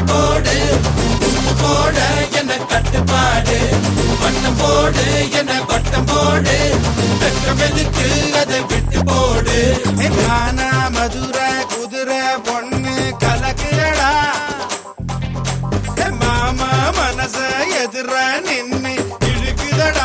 போடு உப்பு போட என்ன கட்டுப்பாடு வட்டம் போடு என்ன வட்டம் போடு வெக்கமெதுக்கு அதை விட்டு போடு கானா மதுரை குதிரை பொண்ணு கலக்குறடா மாமா மனச எதிர நின்னு இழுக்குதடா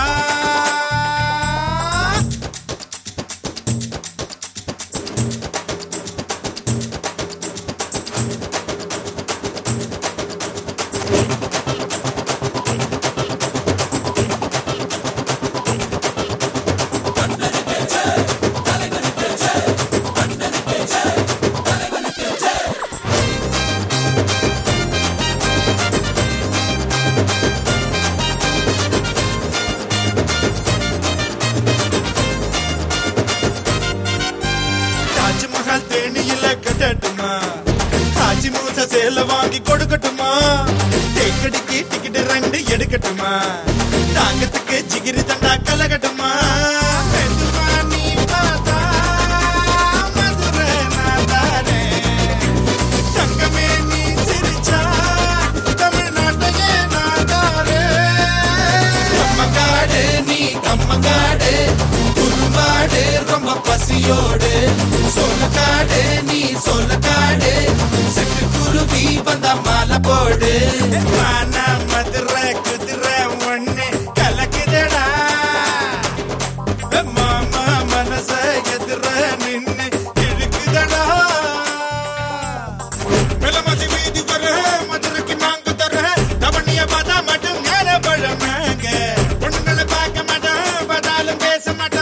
தாஜ்மஹால் தேனியில கட்டட்டுமா காஞ்சி மூச சேல வாங்கி கொடுக்கட்டுமா தேக்கடிக்கு டிக்கெட் 2 எடுக்கட்டுமா தாங்கத்துக்கு ஜிகிரி தண்டா கலகட்டுமா மெதுவா நீ பார்த்தா மதுரை நாதாரே தங்கமே நீ சிரிச்சா தமிழ்நாட்டையே நாதாரே கம்மங்காடு நீ கம்மங்காடு குறும்பாடு ரொம்ப பசியோடு சோளக்காடு நீ சோளக்காடு செட்டு குருவி வந்த மாலை போடு மானா மதுரை குதிரை ஒண்ணு கலக்குதடா மாமா மனச எதிர நின்னு இழுக்குதடா மெலமசி வீதி வர மதுரைக்கு நாங்க தர தவணிய பார்த்தா மட்டும் ஞான பழமாங்க பொண்ணுங்களை பார்க்க மாட்டோம் பார்த்தாலும் பேச மாட்டோம்